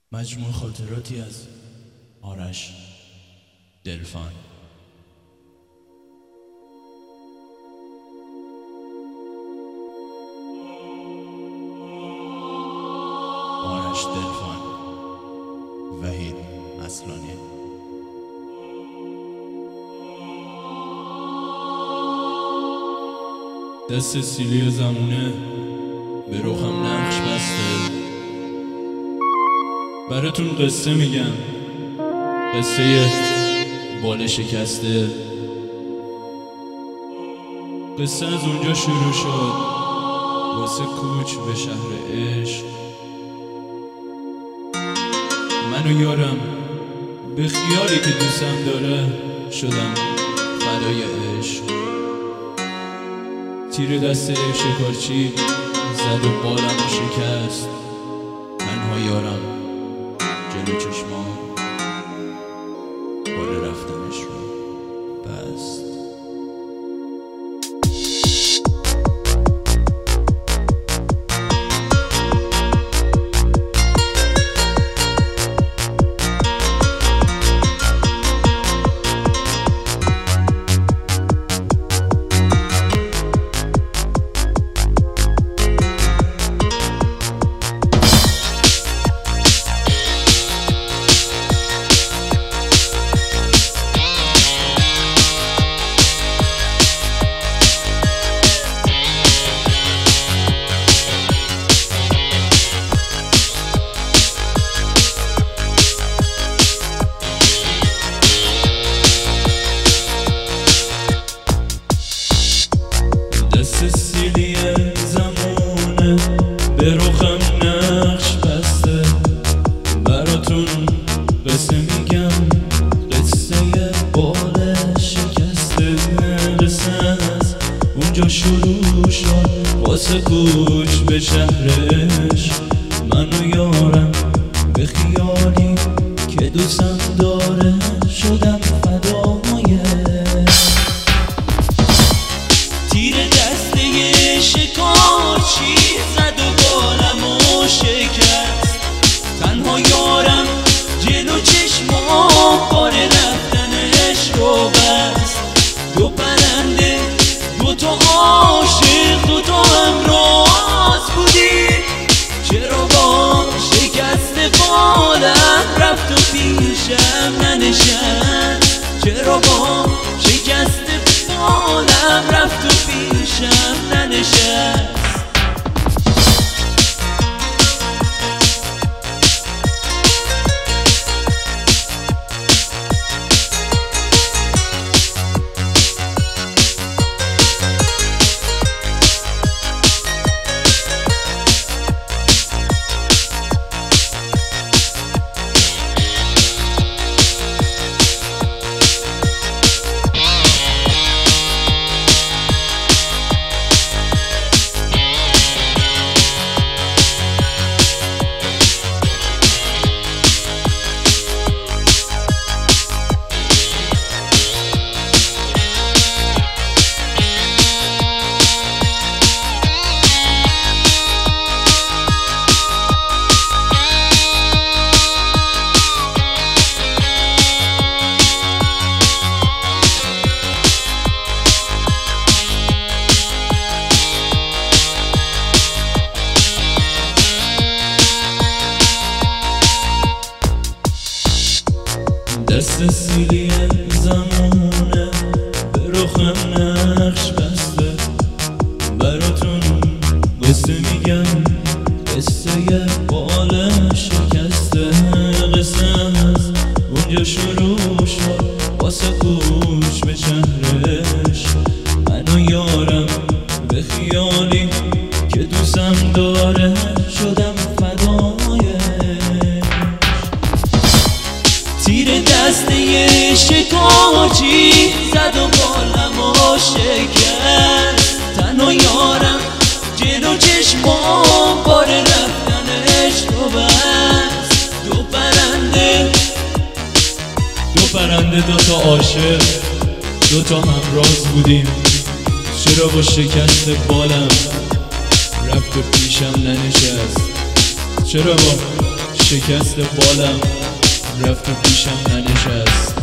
مجموع خاطراتی از آرش دلفان. آرش دلفان، وحید اصلانی. دست سیلی زمونه به روخم نقش بسته. براتون قصه میگم، قصه بال شکسته. قصه از اونجا شروع شد واسه کوچ به شهر عشق. من و یارم به خیالی که دوستم داره شدم فدای عشق. تیر دست شکارچی زد و بالم شکست. تنها یارم جلو چشمام بال رفتنش رو بست. سیلی زمونه به روخم نقش بسته. براتون قصه میگم، قصه بال شکسته. قصه از اونجا شروع شد واسه کوچ به شهرش. من و یارم به خیالی که دوستم داره شدم فدای. تیر دسته شکارچی زد و بالمو شکست. تنها یارم جلو چشمام بال رفتنش رو بست. دو پرنده، دو تا عاشق، دو تا همراز بودیم. چرا با شکست بالم رفت و پیشم ننشست؟ چرا با شکست بالم رفت و پیشم ننشست؟ دست سیلی زمونه به روخم نقش بسته. براتون قصه میگم، قصه بال شکسته. قصه از اونجا شروع شد واسه کوچ به شهرش. من و یارم به خیالی که دوستم داره شدم فدای. تیر دسته شکارچی زد و بالمو شکست. تنها یارم جلو چشمام بال رفتنش رو بست. دو پرنده، دو تا عاشق، دو تا همراز بودیم. چرا با شکست بالم رفت و پیشم ننشست؟ چرا با شکست بالم رفت و پیشم ننشست.